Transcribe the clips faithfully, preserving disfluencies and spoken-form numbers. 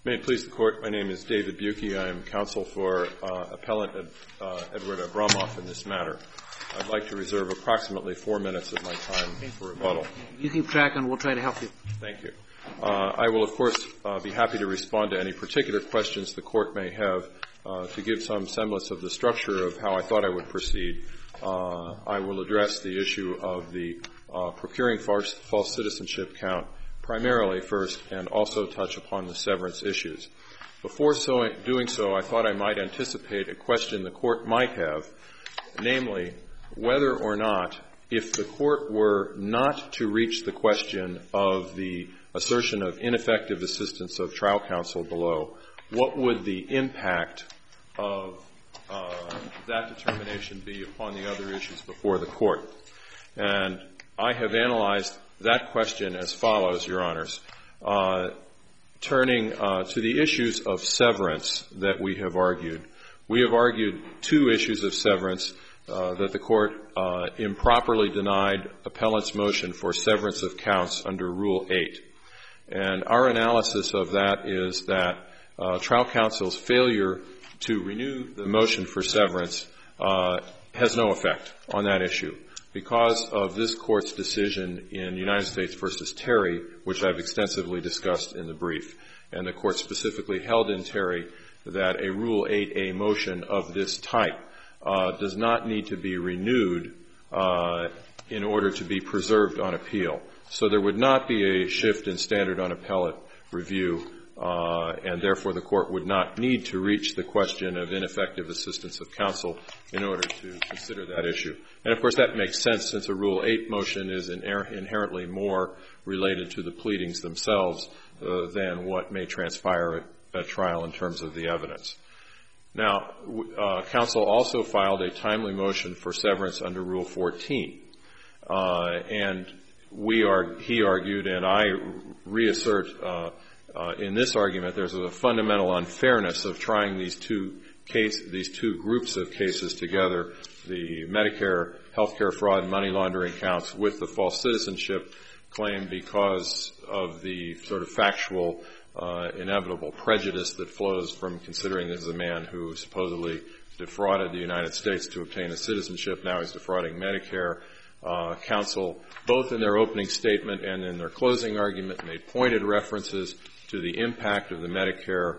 May it please the Court, my name is David Buki. I am counsel for uh, Appellant uh, Edward Abramoff in this matter. I'd like to reserve approximately four minutes of my time for rebuttal. You keep track and we'll try to help you. Thank you. Uh, I will, of course, uh, be happy to respond to any particular questions the Court may have. Uh, to give some semblance of the structure of how I thought I would proceed, uh, I will address the issue of the uh, procuring false, false citizenship count primarily first, and also touch upon the severance issues. Before so, doing so, I thought I might anticipate a question the Court might have, namely, whether or not, if the Court were not to reach the question of the assertion of ineffective assistance of trial counsel below, what would the impact of uh, that determination be upon the other issues before the Court? And I have analyzed that question as follows, Your Honors. Uh, turning uh, to the issues of severance that we have argued, we have argued two issues of severance uh, that the Court uh, improperly denied appellant's motion for severance of counts under Rule eight. And our analysis of that is that uh, trial counsel's failure to renew the motion for severance uh, has no effect on that issue, because of this Court's decision in United States versus Terry, which I've extensively discussed in the brief. And the Court specifically held in Terry that a Rule eight A motion of this type uh, does not need to be renewed uh, in order to be preserved on appeal. So there would not be a shift in standard on appellate review, uh, and therefore the Court would not need to reach the question of ineffective assistance of counsel in order to consider that issue. And, of course, that makes sense since a Rule eight motion is inherently more related to the pleadings themselves uh, than what may transpire at, at trial in terms of the evidence. Now, uh, counsel also filed a timely motion for severance under Rule fourteen. Uh, and we are, he argued, and I reassert uh, uh, in this argument, there's a fundamental unfairness of trying these two case, these two groups of cases together, the Medicare health care fraud and money laundering counts with the false citizenship claim, because of the sort of factual uh, inevitable prejudice that flows from considering this as a man who supposedly defrauded the United States to obtain a citizenship. Now he's defrauding Medicare. Uh, counsel, both in their opening statement and in their closing argument, made pointed references to the impact of the Medicare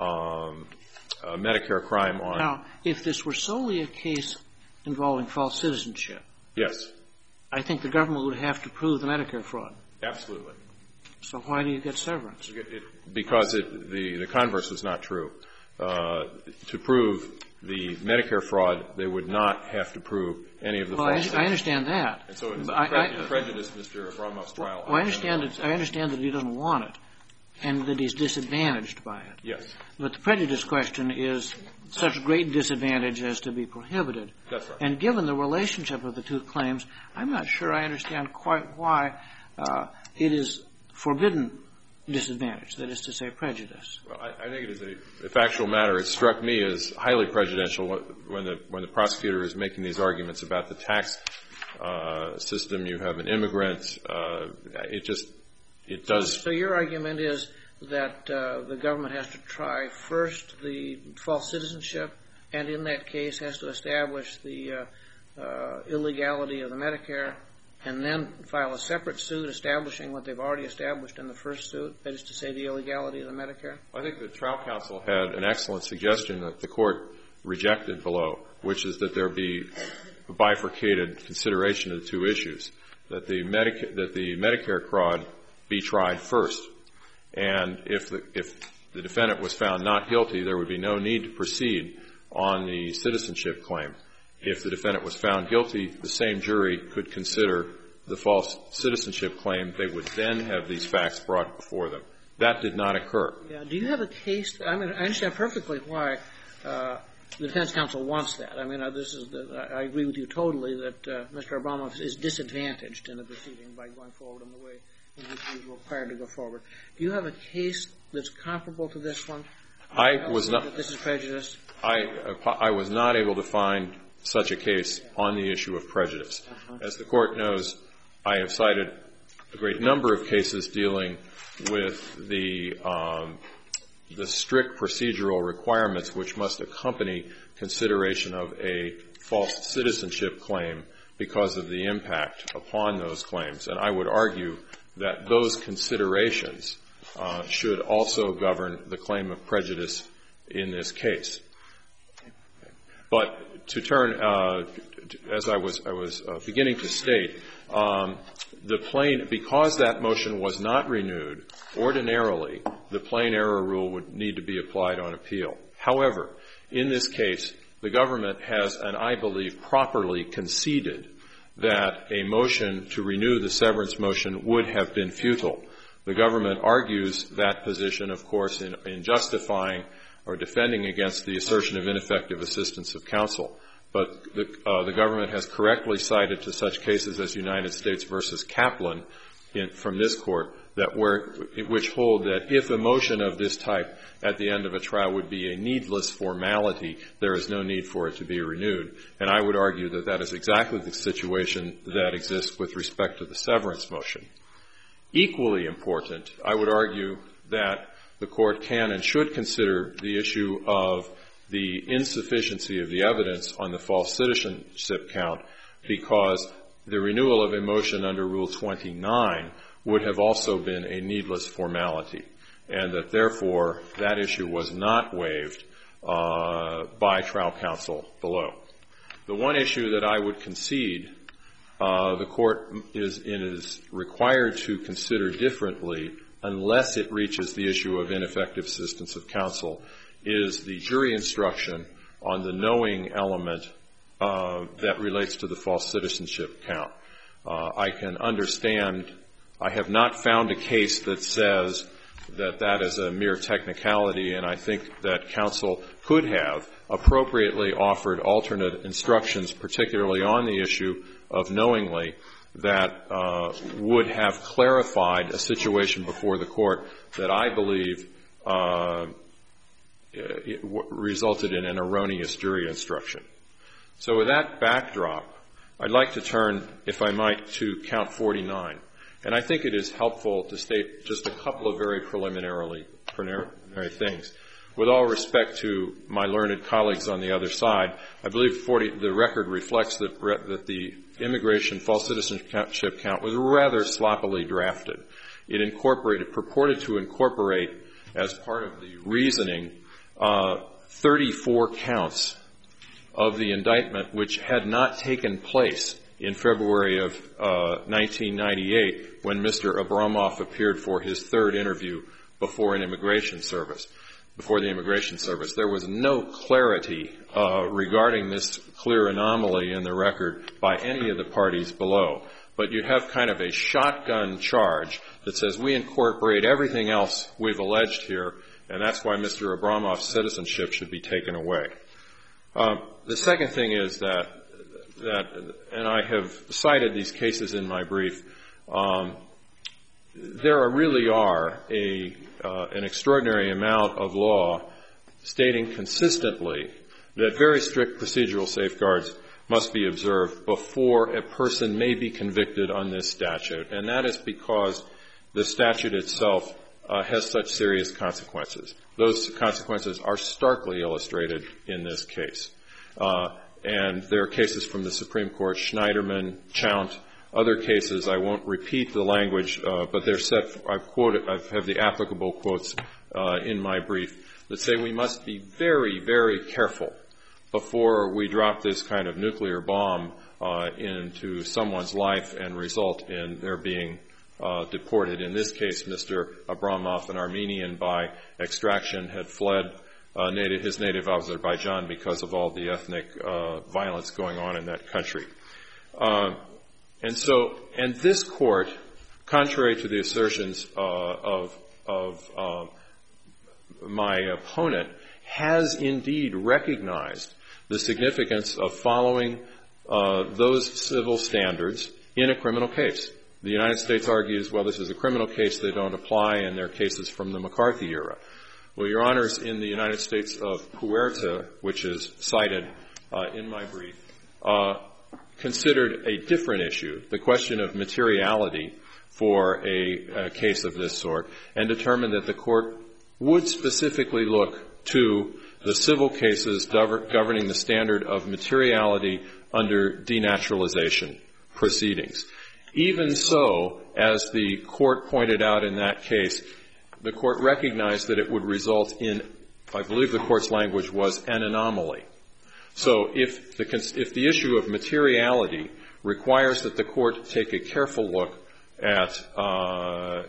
um, uh, Medicare crime on. Now, if this were solely a case involving false citizenship, yes, I think the government would have to prove the Medicare fraud. Absolutely. So why do you get severance? It, it, because it, the the converse was not true. Uh, to prove the Medicare fraud, they would not have to prove any of the well, false. I, I understand that. And so it's I, pre- I, prejudice, Mister Abramoff's trial. Well, I understand it. I understand that he doesn't want it, and that he's disadvantaged by it. Yes. But the prejudice question is such great disadvantage as to be prohibited. That's right. And given the relationship of the two claims, I'm not sure I understand quite why uh, it is forbidden disadvantage, that is to say prejudice. Well, I, I think it is a, a factual matter. It struck me as highly prejudicial when the when the prosecutor is making these arguments about the tax uh, system. You have an immigrant. Uh, it just it does. So your argument is that uh, the government has to try first the false citizenship, and in that case has to establish the uh, uh, illegality of the Medicare, and then file a separate suit establishing what they've already established in the first suit, that is to say the illegality of the Medicare? I think the trial counsel had an excellent suggestion that the court rejected below, which is that there be a bifurcated consideration of the two issues, that the, Medica- that the Medicare fraud be tried first. And if the, if the defendant was found not guilty, there would be no need to proceed on the citizenship claim. If the defendant was found guilty, the same jury could consider the false citizenship claim. They would then have these facts brought before them. That did not occur. Yeah. Do you have a case? I mean, I understand perfectly why uh, the defense counsel wants that. I mean, uh, this is the, I agree with you totally that uh, Mister Abramoff is disadvantaged in the proceeding by going forward in the way in which he is required to go forward. Do you have a case that's comparable to this one? I was not. That this is prejudice. I uh, I was not able to find such a case on the issue of prejudice. Uh-huh. As the Court knows, I have cited a great number of cases dealing with the um, the strict procedural requirements which must accompany consideration of a false citizenship claim because of the impact upon those claims. And I would argue that those considerations uh, should also govern the claim of prejudice in this case. But to turn, uh, as I was, I was uh, beginning to state, um, the plain, because that motion was not renewed, ordinarily the plain error rule would need to be applied on appeal. However, in this case, the government has, and I believe properly conceded, that a motion to renew the severance motion would have been futile. The government argues that position, of course, in, in justifying or defending against the assertion of ineffective assistance of counsel. But the, uh, the government has correctly cited to such cases as United States versus Kaplan in, from this court, that where, which hold that if a motion of this type at the end of a trial would be a needless formality, there is no need for it to be renewed. And I would argue that that is exactly the situation that exists with respect to the severance motion. Equally important, I would argue that the court can and should consider the issue of the insufficiency of the evidence on the false citizenship count, because the renewal of a motion under Rule twenty-nine would have also been a needless formality, and that therefore that issue was not waived uh, by trial counsel below. The one issue that I would concede uh, the court is, is required to consider differently unless it reaches the issue of ineffective assistance of counsel is the jury instruction on the knowing element uh, that relates to the false citizenship count. Uh, I can understand, I have not found a case that says that that is a mere technicality, and I think that counsel could have appropriately offered alternate instructions, particularly on the issue of knowingly, that uh, would have clarified a situation before the court that I believe uh, it w- resulted in an erroneous jury instruction. So with that backdrop, I'd like to turn, if I might, to count forty-nine. And I think it is helpful to state just a couple of very preliminarily preliminary things. With all respect to my learned colleagues on the other side, I believe forty, the record reflects that, that the immigration false citizenship count was rather sloppily drafted. It incorporated, purported to incorporate as part of the reasoning uh, thirty-four counts of the indictment which had not taken place in February of uh, nineteen ninety-eight when Mister Abramoff appeared for his third interview before an immigration service. Before the immigration service. There was no clarity uh, regarding this clear anomaly in the record by any of the parties below. But you have kind of a shotgun charge that says we incorporate everything else we've alleged here, and that's why Mister Abramoff's citizenship should be taken away. Um, the second thing is that, that, and I have cited these cases in my brief, um, there really are a uh, an extraordinary amount of law stating consistently that very strict procedural safeguards must be observed before a person may be convicted on this statute, and that is because the statute itself uh, has such serious consequences. Those consequences are starkly illustrated in this case. Uh, and there are cases from the Supreme Court, Schneiderman, Chount, other cases. I won't repeat the language, uh, but they're set, I've quoted, I have the applicable quotes uh, in my brief that say we must be very, very careful before we drop this kind of nuclear bomb uh, into someone's life and result in their being uh, deported. In this case, Mister Abramoff, an Armenian by extraction, had fled uh, native, his native Azerbaijan because of all the ethnic uh, violence going on in that country. Uh, And so, and this court, contrary to the assertions uh, of of uh, my opponent, has indeed recognized the significance of following uh, those civil standards in a criminal case. The United States argues, well, this is a criminal case, they don't apply, and they're cases from the McCarthy era. Well, Your Honors, in the United States of Puerta, which is cited uh, in my brief, uh, considered a different issue, the question of materiality for a, a case of this sort, and determined that the court would specifically look to the civil cases governing the standard of materiality under denaturalization proceedings. Even so, as the court pointed out in that case, the court recognized that it would result in, I believe the court's language was, an anomaly. So if the, if the issue of materiality requires that the court take a careful look at, uh,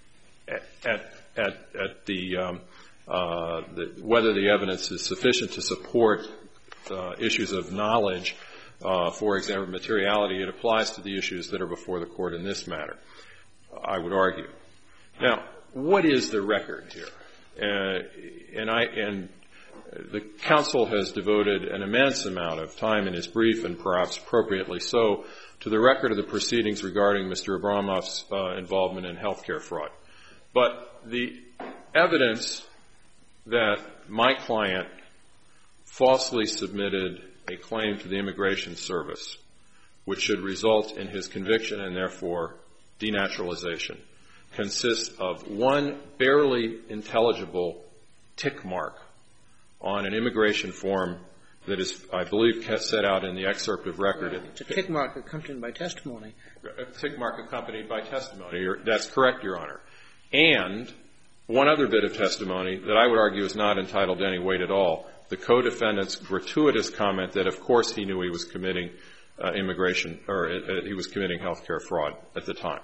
at, at, at the, um, uh, the, whether the evidence is sufficient to support uh, issues of knowledge, uh, for example, materiality, it applies to the issues that are before the court in this matter, I would argue. Now, what is the record here? Uh, and I, and the counsel has devoted an immense amount of time in his brief, and perhaps appropriately so, to the record of the proceedings regarding Mister Abramov's uh, involvement in health care fraud. But the evidence that my client falsely submitted a claim to the Immigration Service, which should result in his conviction and therefore denaturalization, consists of one barely intelligible tick mark on an immigration form that is, I believe, set out in the excerpt of record. It's a tick mark accompanied by testimony. A tick mark accompanied by testimony. That's correct, Your Honor. And one other bit of testimony that I would argue is not entitled to any weight at all, the co-defendant's gratuitous comment that, of course, he knew he was committing uh, immigration, or uh, he was committing health care fraud at the time.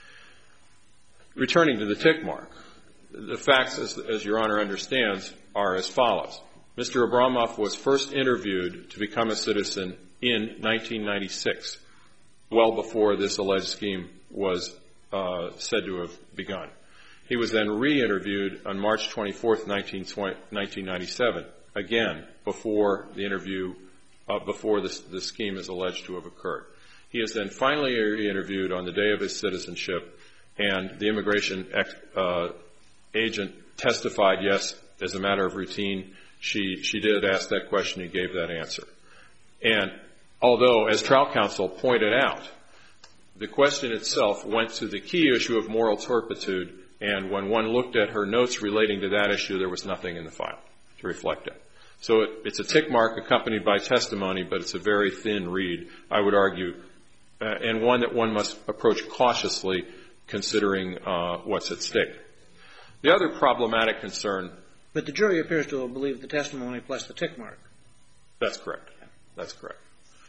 Returning to the tick mark, the facts, as, as Your Honor understands, are as follows. Mister Abramov was first interviewed to become a citizen in nineteen ninety-six, well before this alleged scheme was uh, said to have begun. He was then re-interviewed on March twenty-fourth, nineteen ninety-seven, again before the interview, uh, before this, the scheme is alleged to have occurred. He is then finally re-interviewed on the day of his citizenship, and the immigration ex, uh, agent testified, yes, as a matter of routine, she, she did ask that question, he gave that answer. And although, as trial counsel pointed out, the question itself went to the key issue of moral turpitude, and when one looked at her notes relating to that issue, there was nothing in the file to reflect it. So it, it's a tick mark accompanied by testimony, but it's a very thin read, I would argue, uh, and one that one must approach cautiously considering uh, what's at stake. The other problematic concern... But the jury appears to have believed the testimony plus the tick mark. That's correct. That's correct.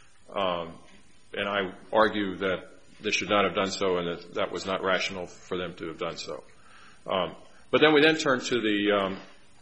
Um, and I argue that they should not have done so and that that was not rational for them to have done so. Um, but then we then turn to the, um,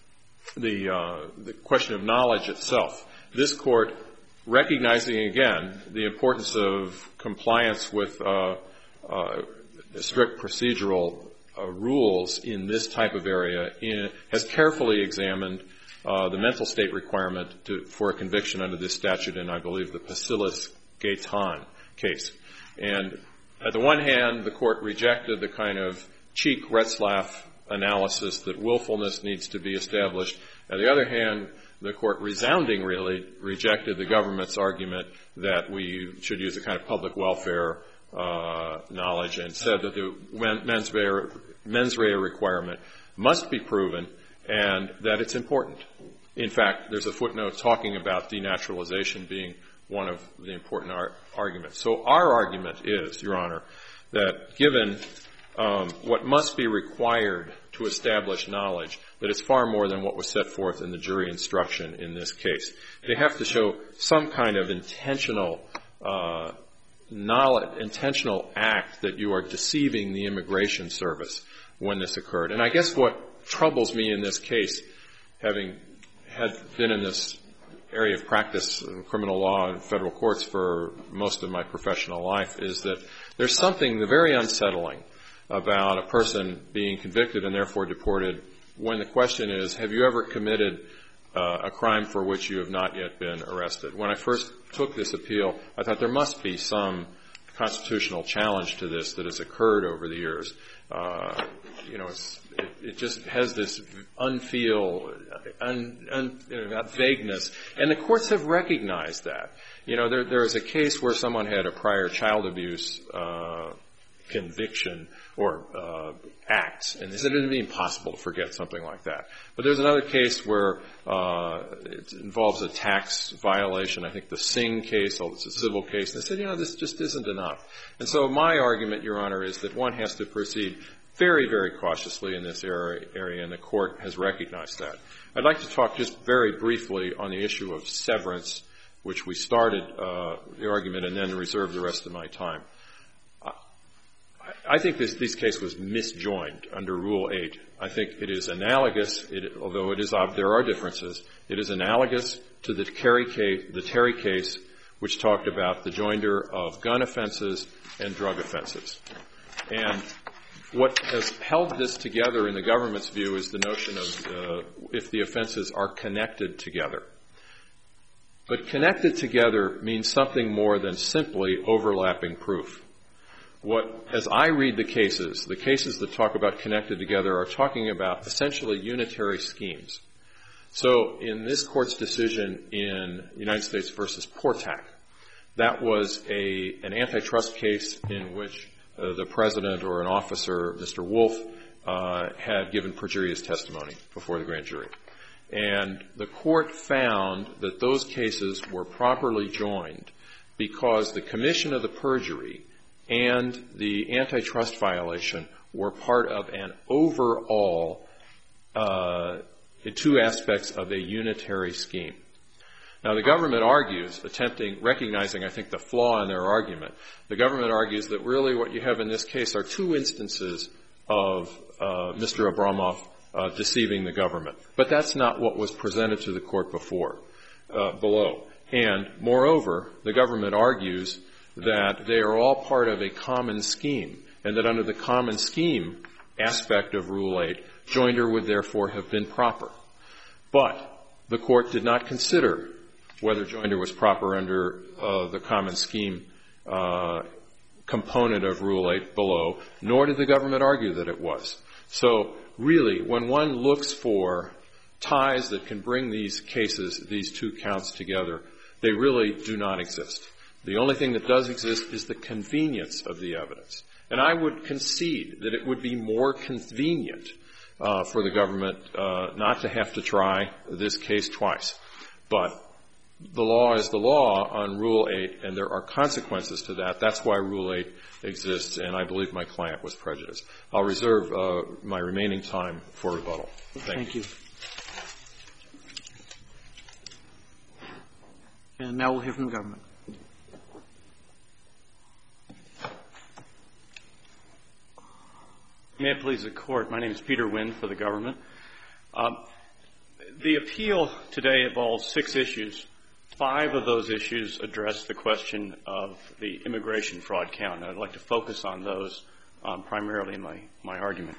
the, uh, the question of knowledge itself. This Court, recognizing again the importance of compliance with uh, uh, strict procedural uh, rules in this type of area, in, has carefully examined uh, the mental state requirement to, for a conviction under this statute in, I believe, the Pasilis-Gaitan case. And at the one hand, the Court rejected the kind of cheek Retzlaff analysis that willfulness needs to be established. On the other hand, the Court resounding really rejected the government's argument that we should use a kind of public welfare uh, knowledge and said that the mens rea, mens rea requirement must be proven and that it's important. In fact, there's a footnote talking about denaturalization being one of the important ar- arguments. So our argument is, Your Honor, that given um, what must be required to establish knowledge, that it's far more than what was set forth in the jury instruction in this case. They have to show some kind of intentional uh, knowledge, intentional act that you are deceiving the Immigration Service when this occurred. And I guess what troubles me in this case, having had been in this area of practice in criminal law and federal courts for most of my professional life, is that there's something very unsettling about a person being convicted and therefore deported when the question is, have you ever committed uh, a crime for which you have not yet been arrested? When I first took this appeal, I thought there must be some constitutional challenge to this that has occurred over the years. Uh, you know, it's, it, it just has this unfeel, un, un, you know, vagueness. And the courts have recognized that. You know, there, there is a case where someone had a prior child abuse uh, conviction or uh, acts. And they said it would be impossible to forget something like that. But there's another case where uh, it involves a tax violation. I think the Singh case, it's a civil case. And they said, you know, this just isn't enough. And so my argument, Your Honor, is that one has to proceed very, very cautiously in this area, and the Court has recognized that. I'd like to talk just very briefly on the issue of severance, which we started uh, the argument and then reserve the rest of my time. I, I think this, this case was misjoined under Rule eight. I think it is analogous, it, although it is there are differences, it is analogous to the Terry case, the Terry case, which talked about the joinder of gun offenses and drug offenses. And what has held this together in the government's view is the notion of uh, if the offenses are connected together. But connected together means something more than simply overlapping proof. What, as I read the cases, the cases that talk about connected together are talking about essentially unitary schemes. So in this Court's decision in United States versus Portak, that was a an antitrust case in which Uh, the president or an officer, Mister Wolf, uh, had given perjurious testimony before the grand jury. And the Court found that those cases were properly joined because the commission of the perjury and the antitrust violation were part of an overall, uh, two aspects of a unitary scheme. Now, the government argues, attempting, recognizing, I think, the flaw in their argument, the government argues that really what you have in this case are two instances of uh, Mister Abramoff uh, deceiving the government. But that's not what was presented to the Court before, uh, below. And, moreover, the government argues that they are all part of a common scheme, and that under the common scheme aspect of Rule eight, joinder would therefore have been proper. But the Court did not consider whether joinder was proper under uh, the common scheme uh, component of Rule eight below, nor did the government argue that it was. So really, when one looks for ties that can bring these cases, these two counts together, they really do not exist. The only thing that does exist is the convenience of the evidence. And I would concede that it would be more convenient uh, for the government uh, not to have to try this case twice. But the law is the law on Rule eight, and there are consequences to that. That's why Rule eight exists, and I believe my client was prejudiced. I'll reserve uh, my remaining time for rebuttal. Thank, Thank you. you. And now we'll hear from the government. May it please the Court. My name is Peter Wynn for the government. Um, the appeal today involves six issues. Five of those issues address the question of the immigration fraud count, and I'd like to focus on those um, primarily in my, my argument.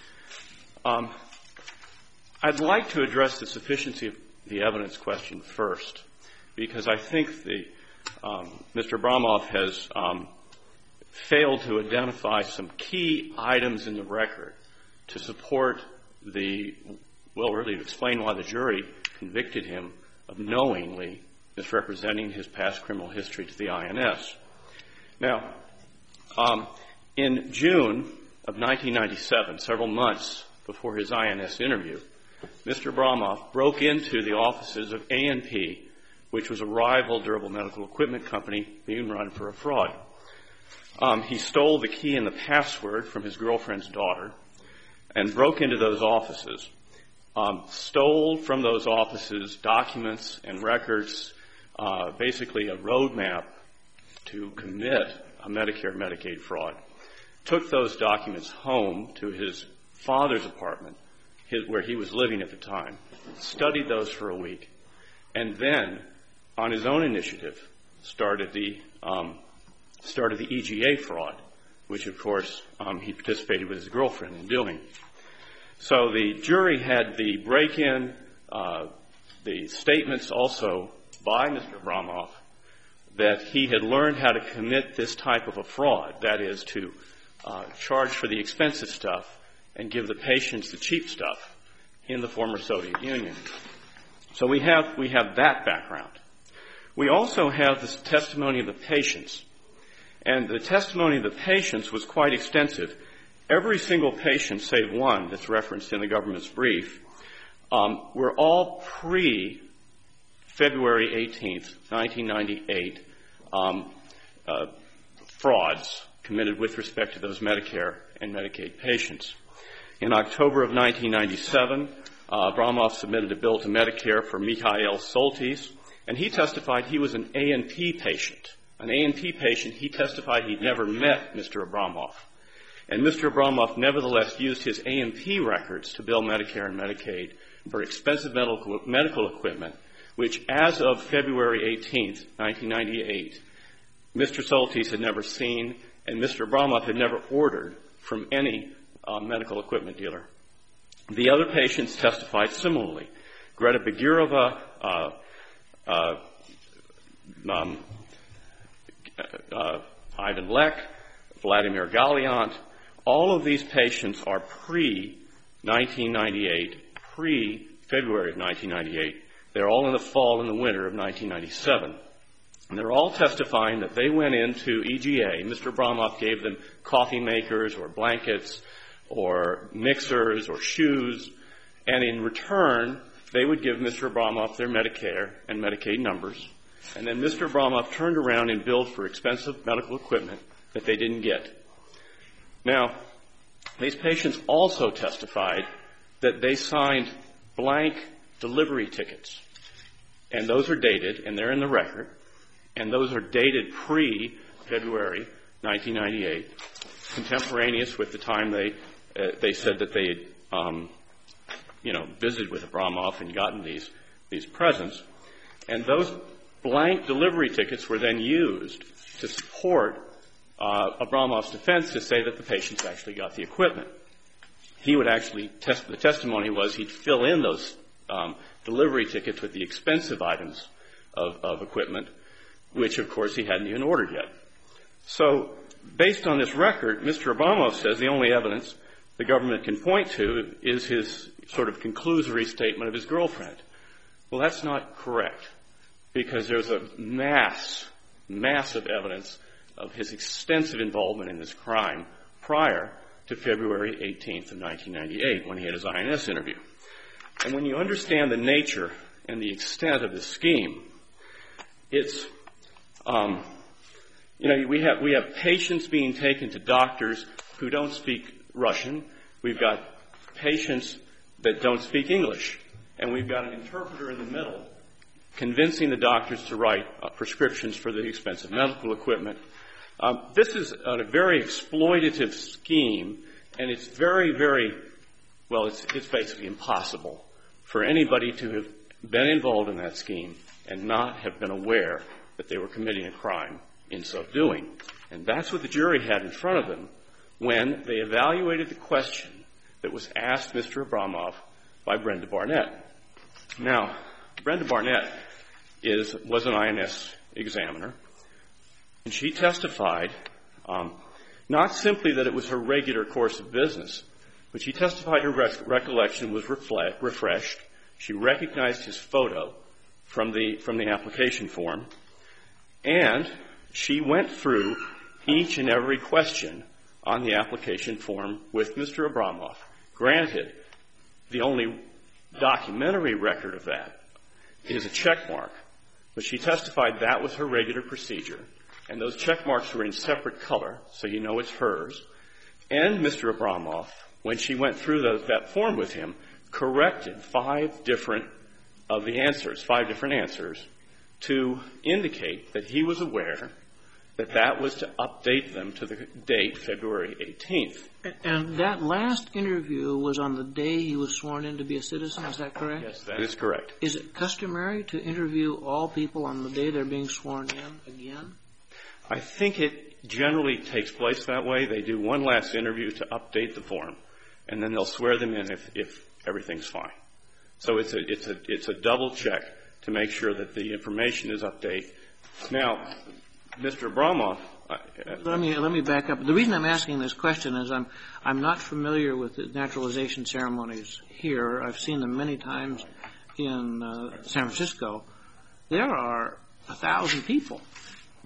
Um, I'd like to address the sufficiency of the evidence question first, because I think the um, Mister Abramoff has um, failed to identify some key items in the record to support the, well, really to explain why the jury convicted him of knowingly misrepresenting his past criminal history to the I N S. Now, um, in June of nineteen ninety-seven, several months before his I N S interview, Mister Abramoff broke into the offices of A and P, which was a rival durable medical equipment company being run for a fraud. Um, he stole the key and the password from his girlfriend's daughter and broke into those offices, um, stole from those offices documents and records, uh, basically a roadmap to commit a Medicare Medicaid fraud, took those documents home to his father's apartment, his, where he was living at the time, studied those for a week, and then, on his own initiative, started the um, started the E G A fraud, which, of course, um, he participated with his girlfriend in doing. So the jury had the break-in, uh, the statements also by Mister Abramoff that he had learned how to commit this type of a fraud, that is, to uh, charge for the expensive stuff and give the patients the cheap stuff in the former Soviet Union. So we have, we have that background. We also have the testimony of the patients. And the testimony of the patients was quite extensive. Every single patient, save one that's referenced in the government's brief, um, were all pre-February eighteenth, nineteen ninety-eight, um, uh, frauds committed with respect to those Medicare and Medicaid patients. In October of nineteen ninety-seven, uh, Abramoff submitted a bill to Medicare for Mikhail Soltis, and he testified he was an A and P patient. An A and P patient, he testified he'd never met Mister Abramoff. And Mister Abramoff nevertheless used his A and P records to bill Medicare and Medicaid for expensive medical, medical equipment, which as of February eighteenth, nineteen ninety-eight, Mister Soltis had never seen, and Mister Abramoff had never ordered from any uh, medical equipment dealer. The other patients testified similarly. Greta Bagirova, uh, uh, um, uh, Ivan Lek, Vladimir Galiant, all of these patients are pre-nineteen ninety-eight, pre-February of nineteen ninety-eight. They're all in the fall and the winter of nineteen ninety-seven. And they're all testifying that they went into E G A. Mister Abramoff gave them coffee makers or blankets or mixers or shoes, and in return, they would give Mister Abramoff their Medicare and Medicaid numbers. And then Mister Abramoff turned around and billed for expensive medical equipment that they didn't get. Now, these patients also testified that they signed blank delivery tickets. And those are dated, and they're in the record. And those are dated pre-February nineteen ninety-eight, contemporaneous with the time they uh, they said that they had, um, you know, visited with Abramoff and gotten these these presents. And those blank delivery tickets were then used to support uh, Abramoff's defense to say that the patients actually got the equipment. He would actually test. The testimony was he'd fill in those um, delivery tickets with the expensive items of, of equipment, which, of course, he hadn't even ordered yet. So, based on this record, Mister Abramoff says the only evidence the government can point to is his sort of conclusory statement of his girlfriend. Well, that's not correct, because there's a mass, massive evidence of his extensive involvement in this crime prior to February eighteenth of nineteen ninety-eight, when he had his I N S interview. And when you understand the nature and the extent of the scheme, it's Um, you know, we have we have patients being taken to doctors who don't speak Russian. We've got patients that don't speak English, and we've got an interpreter in the middle convincing the doctors to write uh, prescriptions for the expensive medical equipment. Um, this is a very exploitative scheme, and it's very, very well. It's it's basically impossible for anybody to have been involved in that scheme and not have been aware that they were committing a crime in so doing. And that's what the jury had in front of them when they evaluated the question that was asked Mister Abramoff by Brenda Barnett. Now, Brenda Barnett is was an I N S examiner, and she testified um, not simply that it was her regular course of business, but she testified her rec- recollection was refle- refreshed. She recognized his photo from the from the application form, and she went through each and every question on the application form with Mister Abramoff. Granted, the only documentary record of that is a check mark, but she testified that was her regular procedure, and those check marks were in separate color, so you know it's hers. And Mister Abramoff, when she went through those, that form with him, corrected five different of the answers, five different answers, to indicate that he was aware that that was to update them to the date February eighteenth. And that last interview was on the day he was sworn in to be a citizen, is that correct? Yes, that is correct. Is it customary to interview all people on the day they're being sworn in again? I think it generally takes place that way. They do one last interview to update the form, and then they'll swear them in if, if everything's fine. So it's a, it's a, it's a double check to make sure that the information is updated. Now, Mister Abramoff. Uh, let me let me back up. The reason I'm asking this question is I'm I'm not familiar with the naturalization ceremonies here. I've seen them many times in uh, San Francisco. There are a thousand people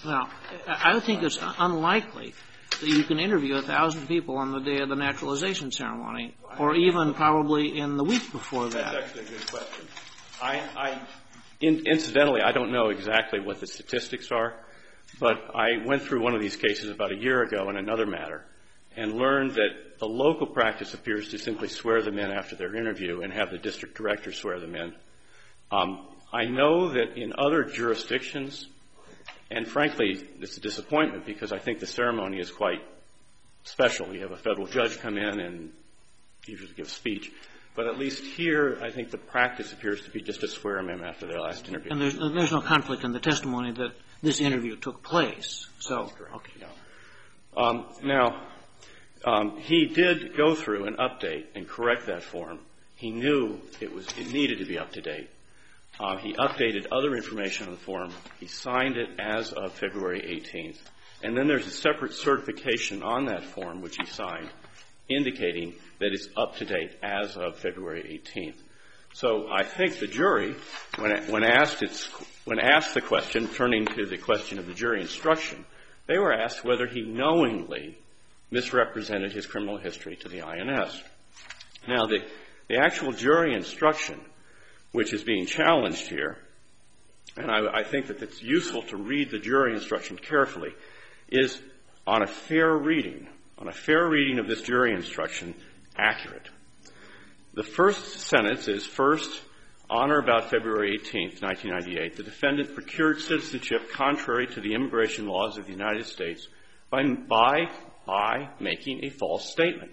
Now, I think it's unlikely that you can interview a thousand people on the day of the naturalization ceremony, or even probably in the week before that. That's actually a good question. I, I in, incidentally, I don't know exactly what the statistics are, but I went through one of these cases about a year ago in another matter and learned that the local practice appears to simply swear them in after their interview and have the district director swear them in. Um, I know that in other jurisdictions, and frankly, it's a disappointment because I think the ceremony is quite special. You have a federal judge come in and usually give a speech. But at least here, I think the practice appears to be just to swear them in after their last interview. And there's, there's no conflict in the testimony that this interview took place. So, that's correct. Okay. No. Um, now, um, he did go through and update and correct that form. He knew it was it needed to be up to date. Uh, he updated other information on the form. He signed it as of February eighteenth. And then there's a separate certification on that form, which he signed, indicating that it's up to date as of February eighteenth. So I think the jury, when, when, asked its, when asked the question, turning to the question of the jury instruction, they were asked whether he knowingly misrepresented his criminal history to the I N S. Now, the, the actual jury instruction, which is being challenged here, and I, I think that it's useful to read the jury instruction carefully, is on a fair reading, on a fair reading of this jury instruction, accurate. The first sentence is, first, on or about February eighteenth, nineteen ninety-eight, the defendant procured citizenship contrary to the immigration laws of the United States by, by, by making a false statement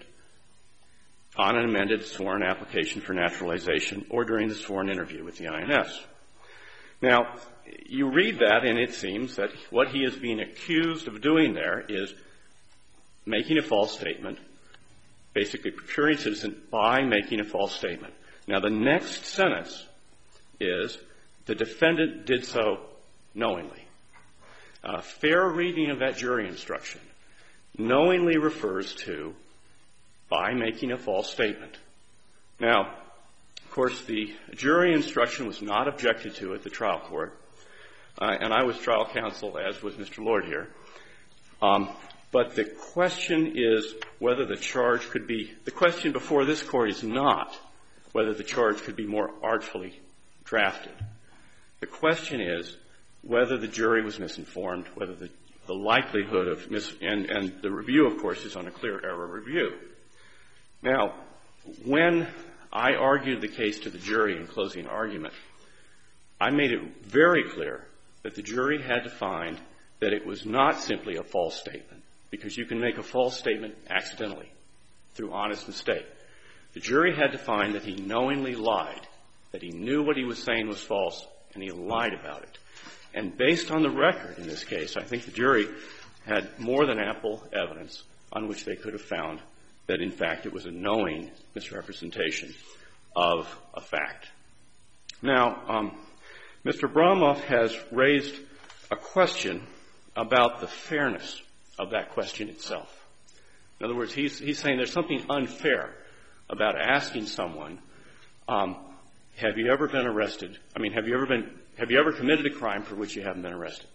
on an amended sworn application for naturalization or during the sworn interview with the I N S. Now, you read that and it seems that what he is being accused of doing there is making a false statement, basically procuring citizenship by making a false statement. Now, the next sentence is the defendant did so knowingly. A fair reading of that jury instruction knowingly refers to by making a false statement. Now, of course, the jury instruction was not objected to at the trial court, uh, and I was trial counsel, as was Mister Lord here. Um, but the question is whether the charge could be, the question before this court is not whether the charge could be more artfully drafted. The question is whether the jury was misinformed, whether the, the likelihood of mis, and, and the review, of course, is on a clear error review. Now, when I argued the case to the jury in closing argument, I made it very clear that the jury had to find that it was not simply a false statement, because you can make a false statement accidentally through honest mistake. The jury had to find that he knowingly lied, that he knew what he was saying was false, and he lied about it. And based on the record in this case, I think the jury had more than ample evidence on which they could have found that, in fact, it was a knowing misrepresentation of a fact. Now, um, Mister Bromoff has raised a question about the fairness of that question itself. In other words, he's, he's saying there's something unfair about asking someone, um, have you ever been arrested? I mean, have you ever been, have you ever committed a crime for which you haven't been arrested?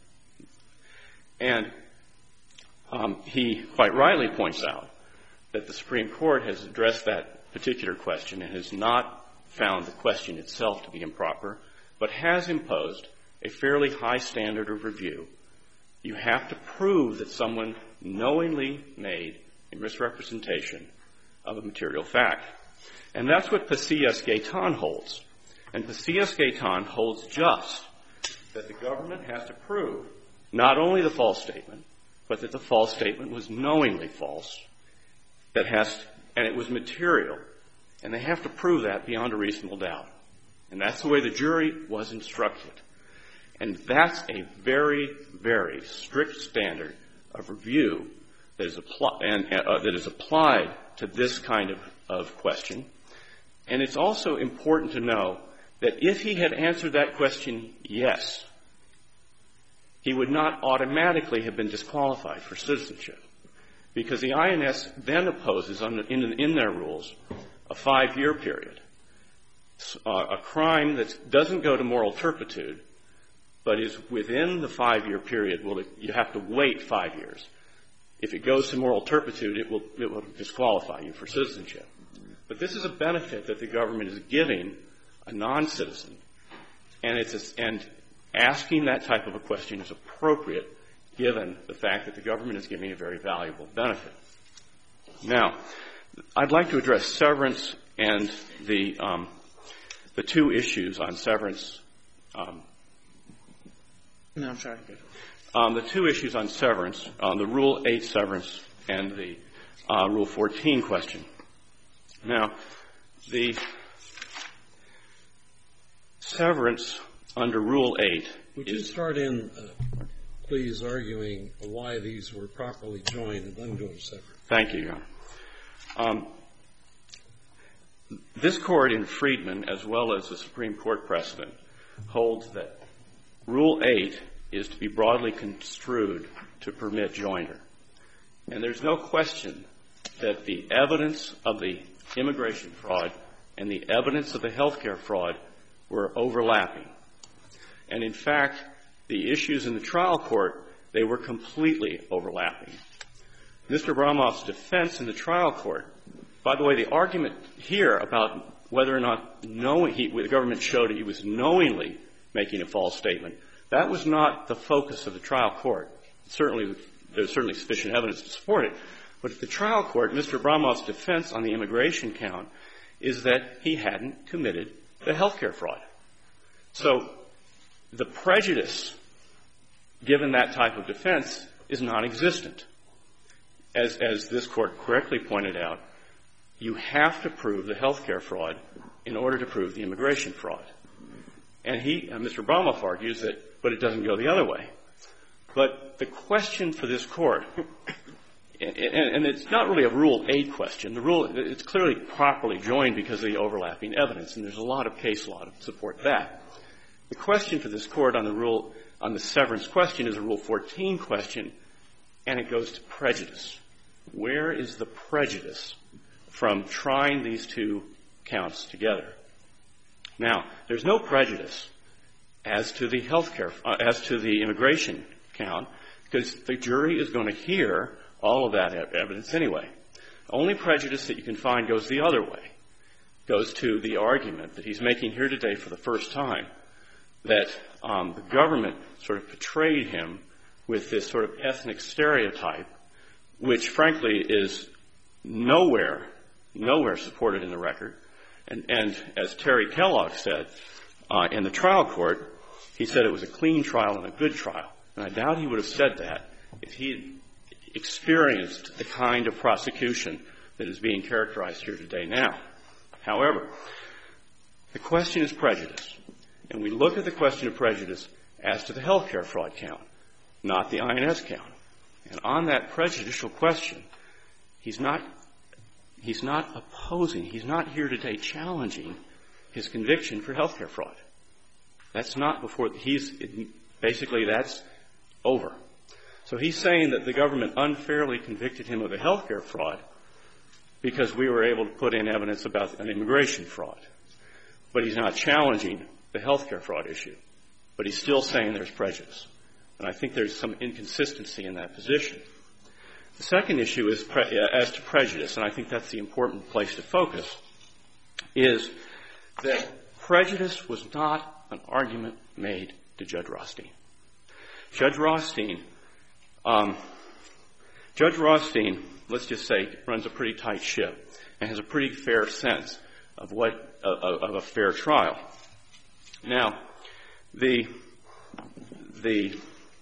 And um, he quite rightly points out that the Supreme Court has addressed that particular question and has not found the question itself to be improper, but has imposed a fairly high standard of review. You have to prove that someone knowingly made a misrepresentation of a material fact. And that's what Pasillas-Gaetan holds. And Pasillas-Gaetan holds just that the government has to prove not only the false statement, but that the false statement was knowingly false, that has, and it was material, and they have to prove that beyond a reasonable doubt. And that's the way the jury was instructed. And that's a very, very strict standard of review that is, appli- and, uh, that is applied to this kind of, of question. And it's also important to know that if he had answered that question yes, he would not automatically have been disqualified for citizenship, because the I N S then opposes, on the, in, in their rules, a five-year period. Uh, a crime that doesn't go to moral turpitude but is within the five-year period, well, you have to wait five years. If it goes to moral turpitude, it will, it will disqualify you for citizenship. But this is a benefit that the government is giving a non-citizen, and it's a, and asking that type of a question is appropriate given the fact that the government is giving a very valuable benefit. Now, I'd like to address severance and the um, the two issues on severance. Um, no, I'm sorry. Um, the two issues on severance, um, the Rule eight severance and the uh, Rule fourteen question. Now, the severance under Rule eight Would is... you start in, uh, please, arguing why these were properly joined and then go to severance? Thank you, Your Honor. Um, this Court in Friedman, as well as the Supreme Court precedent, holds that Rule eight is to be broadly construed to permit joinder. And there's no question that the evidence of the immigration fraud and the evidence of the health care fraud were overlapping. And in fact, the issues in the trial court, they were completely overlapping. Mister Abramoff's defense in the trial court, by the way, the argument here about whether or not knowing he, the government showed he was knowingly making a false statement, that was not the focus of the trial court. Certainly, there's certainly sufficient evidence to support it. But at the trial court, Mister Abramoff's defense on the immigration count is that he hadn't committed the health care fraud. So the prejudice given that type of defense is non-existent. As, as this Court correctly pointed out, you have to prove the health care fraud in order to prove the immigration fraud. And he, uh, Mister Abramoff argues that, but it doesn't go the other way. But the question for this Court, and, and, and it's not really a Rule eight question. The rule, it's clearly properly joined because of the overlapping evidence, and there's a lot of case law to support that. The question for this Court on the rule, on the severance question is a Rule fourteen question, and it goes to prejudice. Where is the prejudice from trying these two counts together? Now, there's no prejudice as to the health care, uh, as to the immigration count, because the jury is going to hear all of that evidence anyway. The only prejudice that you can find goes the other way, goes to the argument that he's making here today for the first time, that um, the government sort of portrayed him with this sort of ethnic stereotype, which frankly is nowhere, nowhere supported in the record. And, and as Terry Kellogg said uh, in the trial court, he said it was a clean trial and a good trial. And I doubt he would have said that if he had experienced the kind of prosecution that is being characterized here today now. However, the question is prejudice. And we look at the question of prejudice as to the health care fraud count, not the I N S count. And on that prejudicial question, he's not He's not opposing, he's not here today challenging his conviction for health care fraud. That's not before, he's, basically that's over. So he's saying that the government unfairly convicted him of a health care fraud because we were able to put in evidence about an immigration fraud. But he's not challenging the health care fraud issue. But he's still saying there's prejudice. And I think there's some inconsistency in that position. The second issue is pre- as to prejudice, and I think that's the important place to focus, is that prejudice was not an argument made to Judge Rothstein. Judge Rothstein, um, Judge Rothstein, let's just say, runs a pretty tight ship and has a pretty fair sense of what of, of a fair trial. Now, the the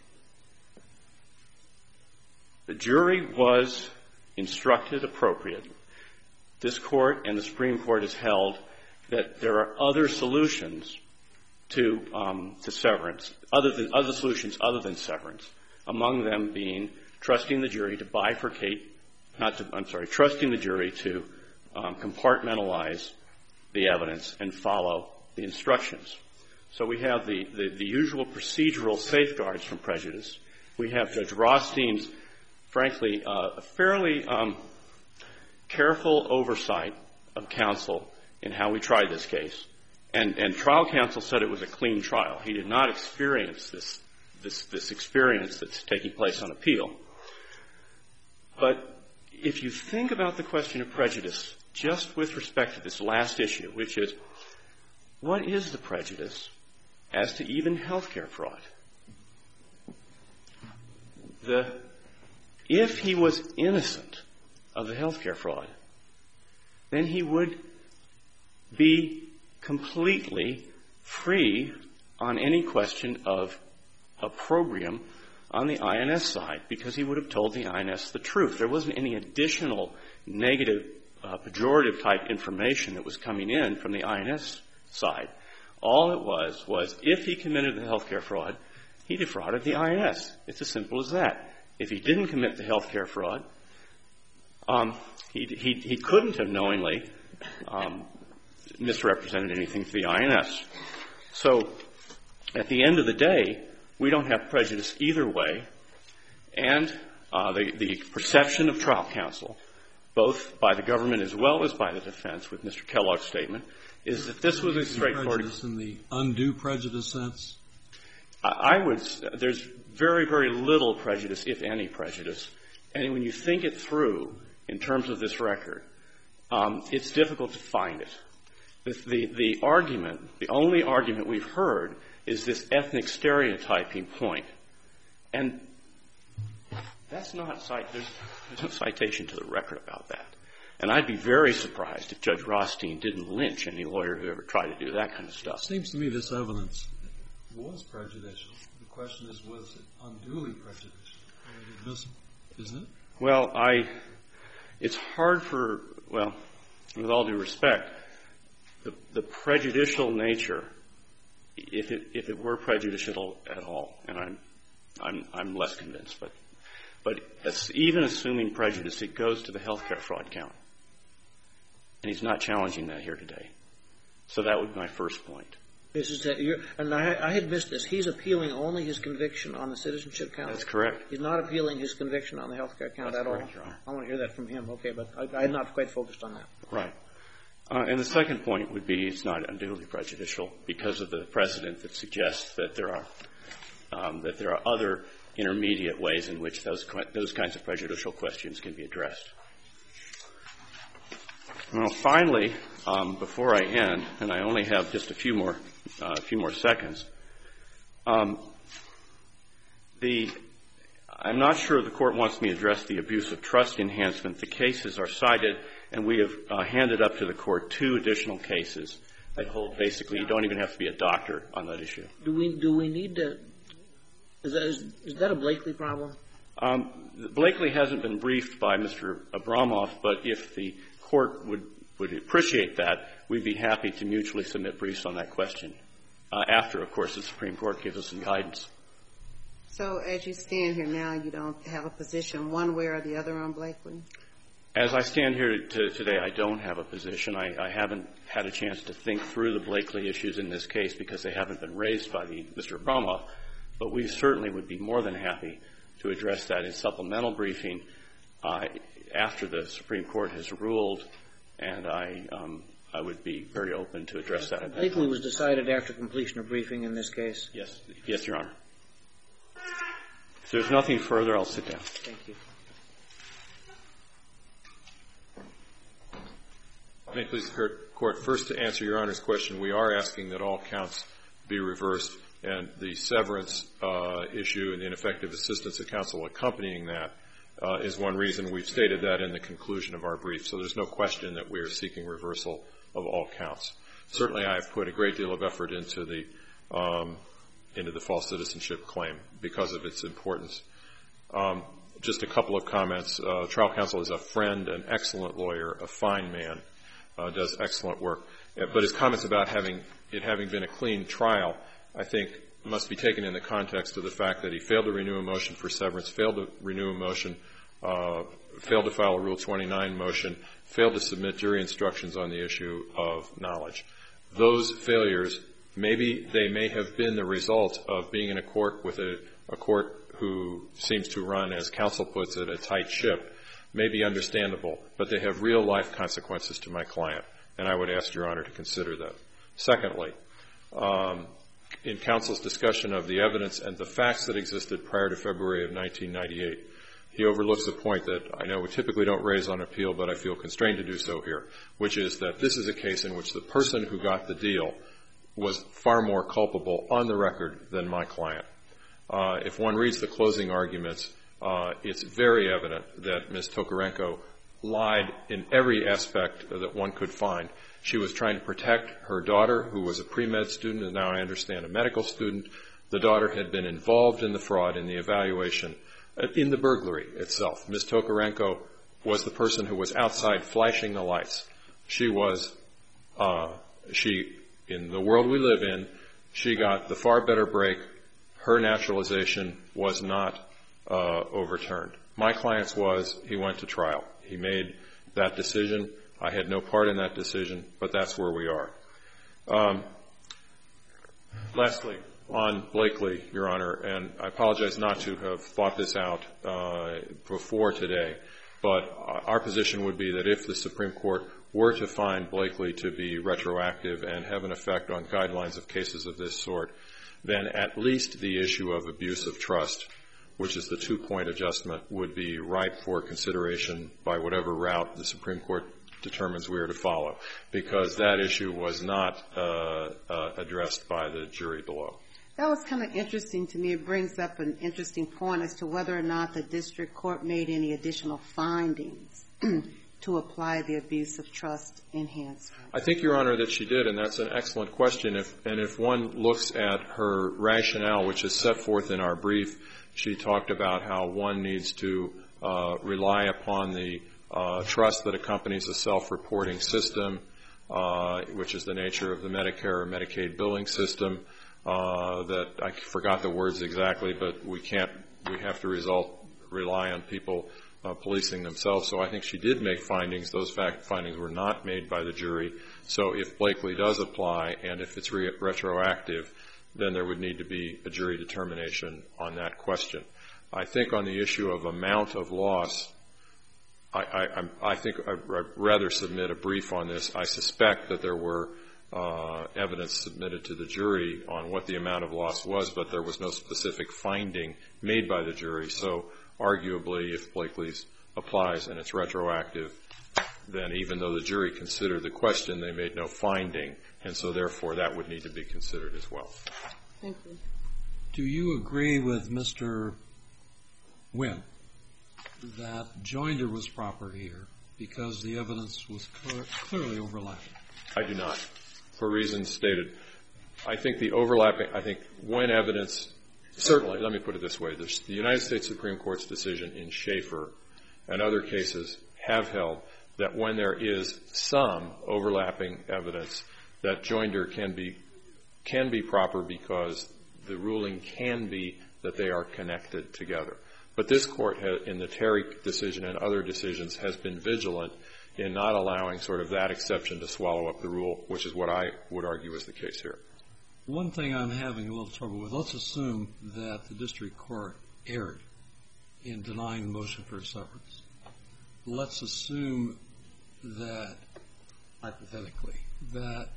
The jury was instructed appropriate. This Court and the Supreme Court has held that there are other solutions to um, to severance, other than other solutions other than severance. Among them being trusting the jury to bifurcate, not to, I'm sorry, trusting the jury to um, compartmentalize the evidence and follow the instructions. So we have the, the, the usual procedural safeguards from prejudice. We have Judge Rothstein's frankly, uh, a fairly um, careful oversight of counsel in how we tried this case. And, and trial counsel said it was a clean trial. He did not experience this, this, this experience that's taking place on appeal. But if you think about the question of prejudice, just with respect to this last issue, which is, what is the prejudice as to even health care fraud? The, if he was innocent of the health care fraud, then he would be completely free on any question of opprobrium on the I N S side, because he would have told the I N S the truth. There wasn't any additional negative, uh, pejorative type information that was coming in from the I N S side. All it was was if he committed the health care fraud, he defrauded the I N S. It's as simple as that. If he didn't commit the health care fraud, um, he, he, he couldn't have knowingly um, misrepresented anything to the I N S. So at the end of the day, we don't have prejudice either way, and uh, the, the perception of trial counsel, both by the government as well as by the defense, with Mister Kellogg's statement, is that this was a straightforward. Prejudice in the undue prejudice sense? I would. There's very, very little prejudice, if any prejudice, and when you think it through in terms of this record, um, it's difficult to find it. The, the, the argument, the only argument we've heard, is this ethnic stereotyping point. And that's not, cite, there's, there's no citation to the record about that. And I'd be very surprised if Judge Rothstein didn't lynch any lawyer who ever tried to do that kind of stuff. It seems to me this evidence was prejudicial. The question is, was it unduly prejudicial? Isn't it? Well, I, it's hard for, well, with all due respect, the, the prejudicial nature, if it, if it were prejudicial at all, and I'm, I'm, I'm less convinced, but, but as, even assuming prejudice, it goes to the health care fraud count. And he's not challenging that here today. So that would be my first point. This is that you're, and I, I had missed this. He's appealing only his conviction on the citizenship count. That's correct. He's not appealing his conviction on the health care count That's at correct, all. Your Honor. I want to hear that from him. Okay, but I, I had not quite focused on that. Right. Uh, and the second point would be it's not unduly prejudicial because of the precedent that suggests that there are um, that there are other intermediate ways in which those those kinds of prejudicial questions can be addressed. Well, finally, um, before I end, and I only have just a few more uh, a few more seconds, um, the I'm not sure the court wants me to address the abuse of trust enhancement. The cases are cited, and we have uh, handed up to the court two additional cases that hold basically you don't even have to be a doctor on that issue. Do we do we need to? Is that, is, is that a Blakely problem? Um, Blakely hasn't been briefed by Mister Abramoff, but if the court would would appreciate that, we'd be happy to mutually submit briefs on that question uh, after, of course, the Supreme Court gives us some guidance. So as you stand here now, you don't have a position one way or the other on Blakely? As I stand here to, today, I don't have a position. I, I haven't had a chance to think through the Blakely issues in this case because they haven't been raised by the, Mister Abramoff, but we certainly would be more than happy to address that in supplemental briefing uh, after the Supreme Court has ruled, and I, um, I would be very open to address that. Blakely was decided after completion of briefing in this case. Yes, yes, Your Honor. If there's nothing further, I'll sit down. Thank you. May it please the Court, first to answer Your Honor's question, we are asking that all counts be reversed, and the severance uh, issue and the ineffective assistance of counsel accompanying that uh, is one reason. We've stated that in the conclusion of our brief, so there's no question that we are seeking reversal of all counts. Certainly I have put a great deal of effort into the um, into the false citizenship claim because of its importance. Um, just a couple of comments. Uh, trial counsel is a friend, an excellent lawyer, a fine man, uh, does excellent work. But his comments about having it having been a clean trial, I think, must be taken in the context of the fact that he failed to renew a motion for severance, failed to renew a motion, uh, failed to file a Rule twenty-nine motion, failed to submit jury instructions on the issue of knowledge. Those failures, maybe they may have been the result of being in a court with a, a court who seems to run, as counsel puts it, a tight ship, may be understandable, but they have real-life consequences to my client, and I would ask Your Honor to consider that. Secondly, um, in counsel's discussion of the evidence and the facts that existed prior to February of nineteen ninety-eight, he overlooks a point that I know we typically don't raise on appeal, but I feel constrained to do so here, which is that this is a case in which the person who got the deal was far more culpable on the record than my client. Uh, if one reads the closing arguments, uh, it's very evident that Miz Tokarenko lied in every aspect that one could find. She was trying to protect her daughter, who was a pre-med student and now I understand a medical student. The daughter had been involved in the fraud, in the evaluation, in the burglary itself. Miz Tokarenko was the person who was outside flashing the lights. She was, uh, she, in the world we live in, she got the far better break. Her naturalization was not uh, overturned. My client's was, he went to trial. He made that decision. I had no part in that decision, but that's where we are. Um, lastly, on Blakely, Your Honor, and I apologize not to have thought this out uh, before today, but our position would be that if the Supreme Court were to find Blakely to be retroactive and have an effect on guidelines of cases of this sort, then at least the issue of abuse of trust, which is the two-point adjustment, would be ripe for consideration by whatever route the Supreme Court determines we are to follow, because that issue was not uh, uh, addressed by the jury below. That was kind of interesting to me. It brings up an interesting point as to whether or not the district court made any additional findings to apply the abuse of trust enhancement. I think, Your Honor, that she did, and that's an excellent question. If, and if one looks at her rationale, which is set forth in our brief, she talked about how one needs to uh, rely upon the uh, trust that accompanies a self-reporting system, uh, which is the nature of the Medicare or Medicaid billing system. Uh, that I forgot the words exactly, but we can't, we have to result, rely on people uh, policing themselves. So I think she did make findings. Those fact findings were not made by the jury. So if Blakely does apply and if it's re- retroactive, then there would need to be a jury determination on that question. I think on the issue of amount of loss, I, I, I think I'd rather submit a brief on this. I suspect that there were Uh, evidence submitted to the jury on what the amount of loss was, but there was no specific finding made by the jury. So arguably, if Blakely's applies and it's retroactive, then even though the jury considered the question, they made no finding, and so therefore that would need to be considered as well. Thank you. Do you agree with Mister Wynn that joinder was proper here because the evidence was clear, clearly overlapping? I do not. For reasons stated. I think the overlapping, I think when evidence, certainly, let me put it this way, the United States Supreme Court's decision in Schaeffer and other cases have held that when there is some overlapping evidence, that joinder can be, can be proper because the ruling can be that they are connected together. But this Court, has, in the Terry decision and other decisions, has been vigilant in not allowing sort of that exception to swallow up the rule, which is what I would argue is the case here. One thing I'm having a little trouble with, let's assume that the district court erred in denying the motion for a severance. Let's assume that, hypothetically, that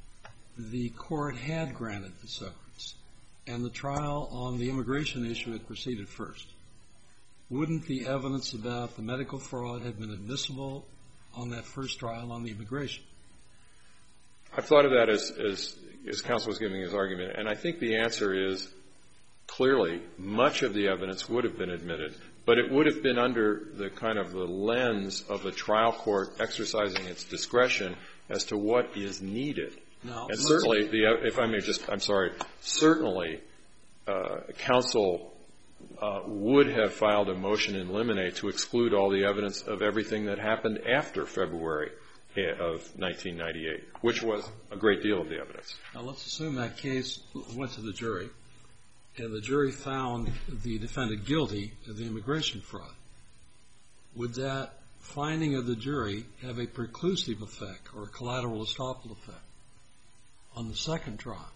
the court had granted the severance and the trial on the immigration issue had proceeded first. Wouldn't the evidence about the medical fraud have been admissible on that first trial on the immigration? I've thought of that as, as, as counsel was giving his argument, and I think the answer is clearly much of the evidence would have been admitted, but it would have been under the kind of the lens of a trial court exercising its discretion as to what is needed. No, and certainly, the, if I may just, I'm sorry, certainly uh, counsel Uh, would have filed a motion in limine to exclude all the evidence of everything that happened after February of nineteen ninety-eight, which was a great deal of the evidence. Now, let's assume that case went to the jury, and the jury found the defendant guilty of the immigration fraud. Would that finding of the jury have a preclusive effect or a collateral estoppel effect on the second trial?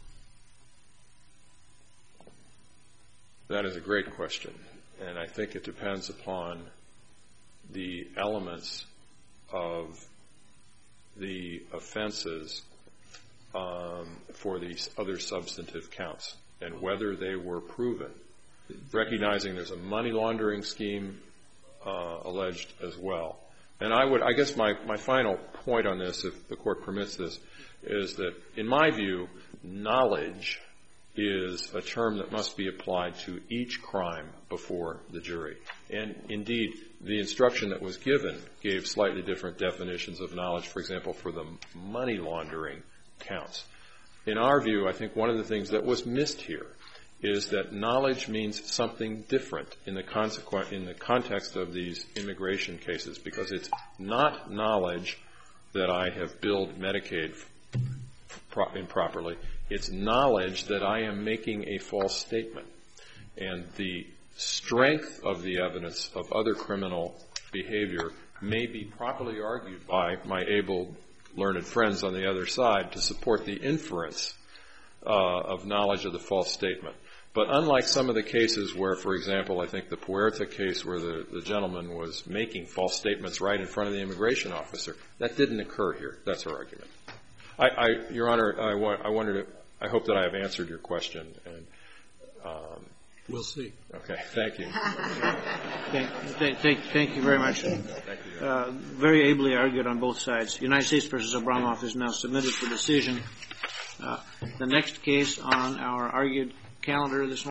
That is a great question, and I think it depends upon the elements of the offenses. Um, for these other substantive counts and whether they were proven, recognizing there's a money laundering scheme uh, alleged as well. And I would, I guess my, my final point on this, if the Court permits this, is that, in my view, knowledge is a term that must be applied to each crime before the jury. And indeed, the instruction that was given gave slightly different definitions of knowledge, for example, for the money laundering counts. In our view, I think one of the things that was missed here is that knowledge means something different in the consequent, in the context of these immigration cases, because it's not knowledge that I have billed Medicaid improperly. It's knowledge that I am making a false statement. And the strength of the evidence of other criminal behavior may be properly argued by my able, learned friends on the other side to support the inference uh, of knowledge of the false statement. But unlike some of the cases where, for example, I think the Puerta case where the, the gentleman was making false statements right in front of the immigration officer, that didn't occur here. That's our argument. I, I, Your Honor, I, wa- I wondered, I hope that I have answered your question. And um, we'll see. Okay, thank you. Thank, thank, thank, thank you very much. Thank you. Uh, very ably argued on both sides. United States versus Abramoff is now submitted for decision. Uh, the next case on our argued calendar this morning